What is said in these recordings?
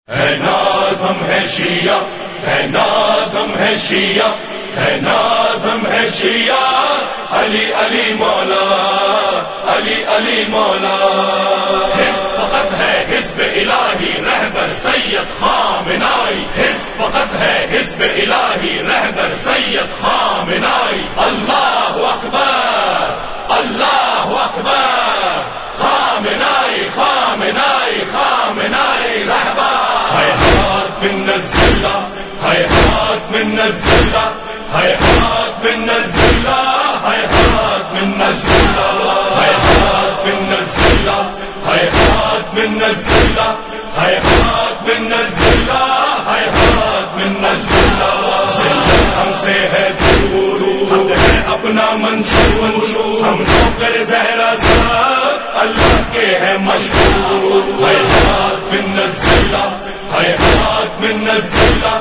ہے نازم ہے شیعہ، ہے نازم ہے شیعہ، ہے نازم ہے شیعہ، علی علی مولا، علی علی مولا۔ حزب فقط ہے حزب الہی رہبر سید خامنائی، حزب فقط ہے حزب الہی رہبر سید خامنائی۔ اللہ اکبر، اللہ اکبر، خامنائی خامنائی خامنائی رہبر۔ حیات من الذلہ، حیات من الذلہ، حیات من الذلہ، حیات من الذلہ، حیات من الذلہ، حیات من الذلہ، حیات من الذلہ، حیات من الذلہ۔ ذلت ہم سے ہے دور، ہم ہے اپنا منشور، ہم نوکر زہرا سب اللہ کے ہے مشہور۔ حیات من الذلہ، حیات من الذلہ،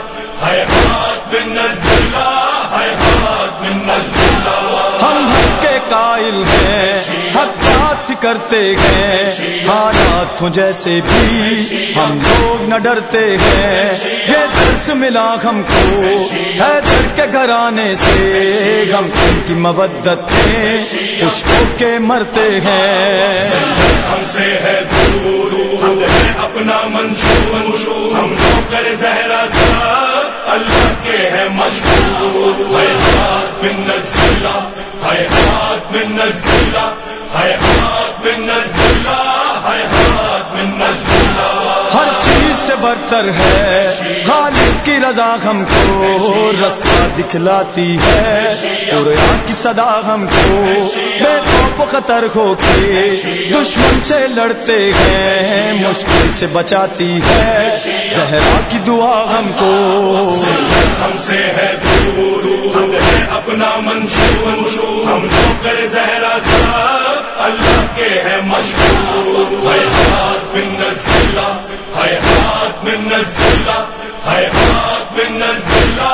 حیات من الذلہ، حیات من الذلہ۔ ہم حق کے قائل ہیں، حق بات کرتے ہیں، حالات ہوں جیسے بھی ہم لوگ نہ ڈرتے ہیں۔ یہ درس ملا ہم کو حیدر کے گھرانے سے، ہم ان کی مودت میں خوش ہو کے مرتے ہیں۔ ہم سے ہے دور، ہم ہے اپنا منشور، ہم نوکر زہرا سب اللہ کے ہے مشہور۔ حیات من الذلہ، حیات من الذلہ، حیات من الذلہ، حیات من الذلہ۔ ہر چیز سے برتر ہے خالق کی رضا، ہم کو رستہ دکھلاتی ہے قرآن کی صدا، ہم کو بے خوف و خطر ہو کے دشمن سے لڑتے ہیں، مشکل سے بچاتی ہے زہرا کی دعا ہم کو۔ ہم سے ہے دور، ہم ہے اپنا منشور، ہم نوکر زہرا سب اللہ کے ہے مشہور۔ حیات من الذلہ، حیات من الذلہ، حیات من الذلہ،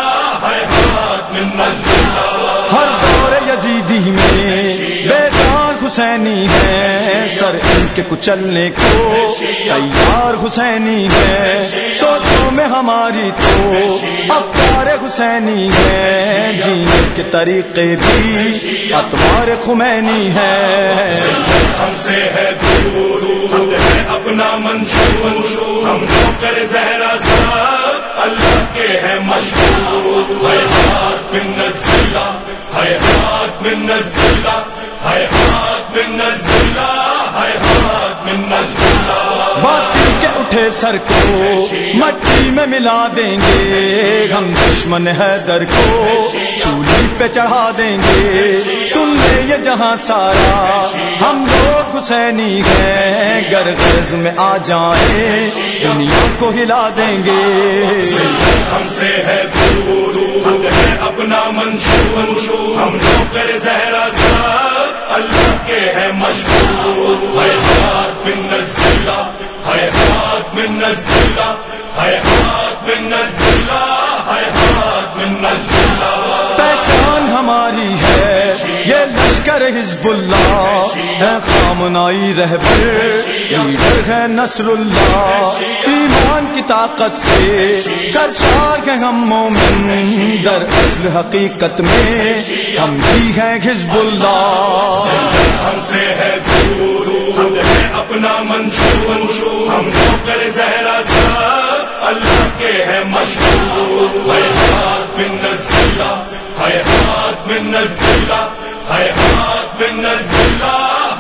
حیات من الذلہ۔ ہر دور یزیدی میں بیدار حسینی ہے، سر ان کے کچلنے کو تیار حسینی ہے۔ سوچوں میں ہماری تو افکار حسینی ہے، جینے کے طریقے بھی اطوار خمینی ہے۔ ہم سے ہے دور، ہم ہے اپنا منشور، ہم نوکر زہرا سب اللہ کے ہے مشہور۔ حیات من الذلہ، حیات من الذلہ، حیات من الذلہ، حیات من الذلہ۔ باطل کے اٹھے سر کو مٹی میں ملا دیں گے، ہم دشمن حیدر کو سولی پہ چڑھا دیں گے۔ سن لے یہ جہاں سارا ہم لوگ حسینی ہیں، گر غرض میں آ جائیں دنیا کو ہلا دیں گے۔ ہم سے ہے دور، ہم ہے اپنا منشور، ہم نوکر زہرا سب اللہ کے ہے مشہور۔ حیات من الذلہ، حیات من الذلہ، حیات من الذلہ، حیات من الذلہ۔ پہچان ہماری ہے یہ لشکر حزب اللہ ہے، خامنائی رہبر لیڈر ہے نصر اللہ۔ ایمان کی طاقت سے سرشار ہیں ہم مومن، در اصل حقیقت میں ہم بھی ہیں حزب اللہ۔ ہم سے ہے دور، ہم ہے اپنا منشور، ہم نوکر زہرا سب اللہ کے ہے مشہور۔ حیات من الذلہ، حیات من الذلہ، حیات من الذلہ،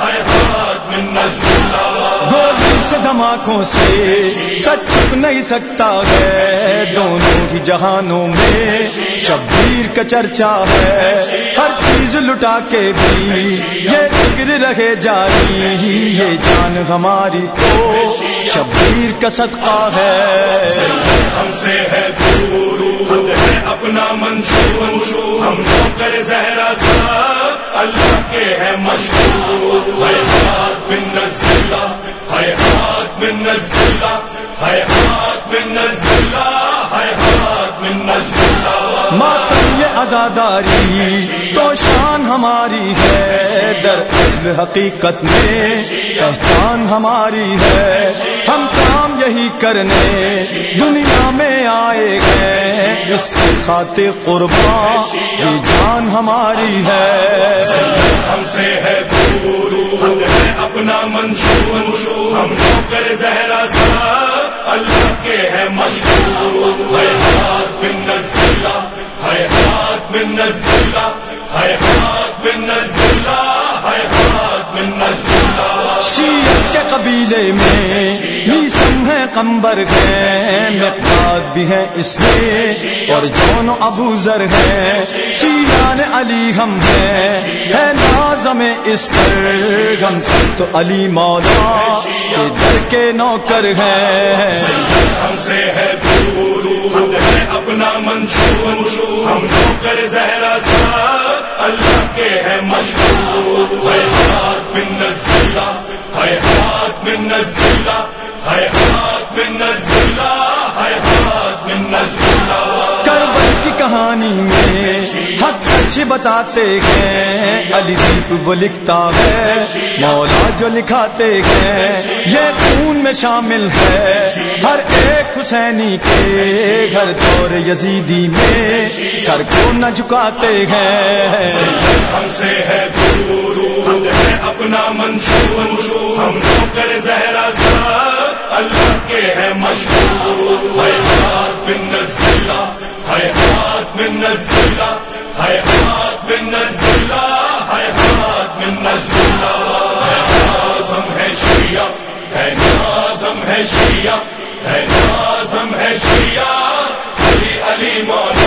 حیات من الذلہ۔ گولی سے دھماکوں سے سچ چھپ نہیں سکتا ہے، دونوں ہی جہانوں میں شبیر کا چرچا ہے۔ ہر چیز لٹا کے بھی یہ فکر رہے جاری، یہ جان ہماری تو شبیر کا صدقہ ہے۔ ہم سے ہے دور، ہم ہے اپنا منشور، ہم نوکر زہرا سب اللہ کے ہے مشہور۔ حیات من الذلہ، حیات من الذلہ، حیات من الذلہ، حیات من الذلہ۔ ماتم یہ عزاداری تو شان ہماری ہے، در اصل حقیقت میں پہچان ہماری ہے۔ ہم کام یہی کرنے دنیا میں آئے گئے، اس کی خاطر قربان یہ جان ہماری ہے۔ ہم سے ہے دور حق ہے اپنا منشور، ہم نوکر زہرا صاحب اللہ کے ہے مشہور۔ حیات من نزلہ، حیات من نزلہ، حیات من نزلہ، حیات من نزلہ۔ شیعت کے قبیلے میں میسم ہے، قمبر ہے، مقداد بھی ہے اس میں، اور جون و ابو ذر ہے۔ شیعان علی ہم ہے لازم اس پر، ہم سب تو علی مولا کے در کے نوکر ہے۔ ہم سے ہے دور حق ہے اپنا منشور، ہم نوکر زہرا صاحب اللہ کے ہے مشہور۔ حیات من نزلہ، حیات من نزلہ، حیات من نزلہ، حیات من نزلہ۔ کربلا کی کہانی میں حق سچ بتاتے ہیں، علی دیپ وہ لکھتا ہے، مولا جو لکھاتے ہیں، یہ خون میں شامل ہے ہر ایک حسینی کے، گھر دور یزیدی میں سر کو نہ جھکاتے ہیں۔ ہم سے ہے دور حق ہے اپنا منشور، ہم نوکر زہرا صاحب اللہ کے ہے مشہور۔ حیات من نزلہ، حیات من نزلہ، حیات من نزلہ، حیات من نزلہ۔ ہے نازم ہے شیعہ، ہے نازم ہے شیعہ، ہے نازم ہے شیعہ، علی علی مولا